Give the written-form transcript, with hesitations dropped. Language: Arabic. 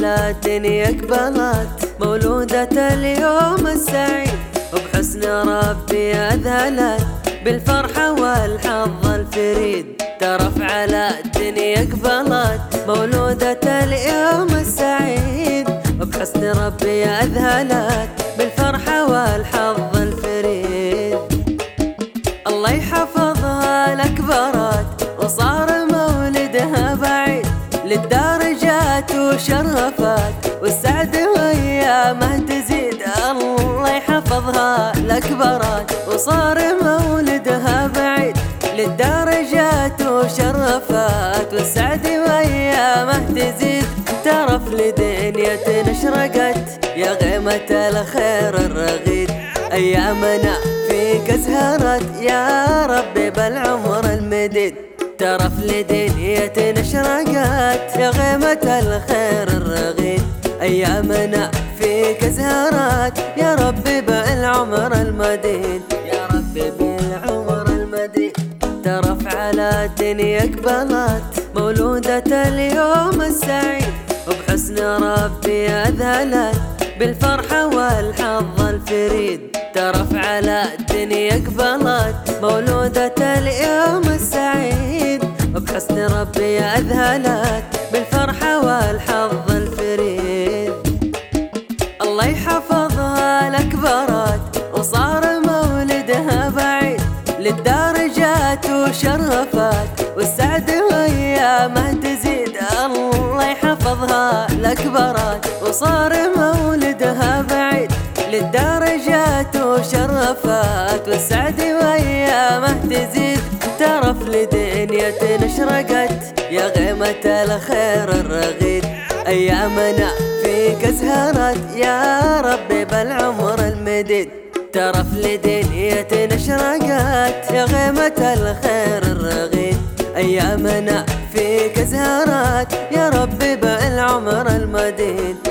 على الدنيا اقبلت مولودة اليوم السعيد، وبحسن ربي أذهلت بالفرحة والحظ الفريد. ترف على الدنيا اقبلت مولودة اليوم السعيد، وبحسن ربي أذهلت بالفرحة والحظ الفريد. الله يحفظها لكبرت وصار مولدها بعيد، للدرجات وشرفت والسعد وأيامه تزيد. الله يحفظها لكبرت وصار مولدها بعيد، للدرجات وشرفت والسعد وأيامه تزيد. ترف لدنيا اشرقت يا غيمة الخير الرغيد، أيامنا فيك ازهرت يا ربي بالعمر المديد. ترف لدنيا اشرقت يا غيمة الخير الرغيد، أيامنا فيك ازهرت يا ربي بالعمر المديد، يا ربي بالعمر المديد. ترف على الدنيا اقبلت مولودة اليوم السعيد، وبحسن ربي أذهلت بالفرحة والحظ الفريد. ترف على الدنيا اقبلت مولودة اليوم السعيد، وبحسن ربي أذهلت بالفرحة والحظ الفريد. الله يحفظها لكبرت وصار مولدها بعيد، للدرجات وشرفت والسعد وأيامه تزيد. الله يحفظها لكبرت وصار مولدها بعيد، للدرجات وشرفت والسعد وأيامه تزيد. ترف لدنيا اشرقت يا غيمة الخير الرغيد، أيامنا فيك ازهرت يا ربي بالعمر المديد. ترف لدنيا اشرقت يا غيمة الخير الرغيد، أيامنا فيك ازهرت يا ربي بالعمر المديد.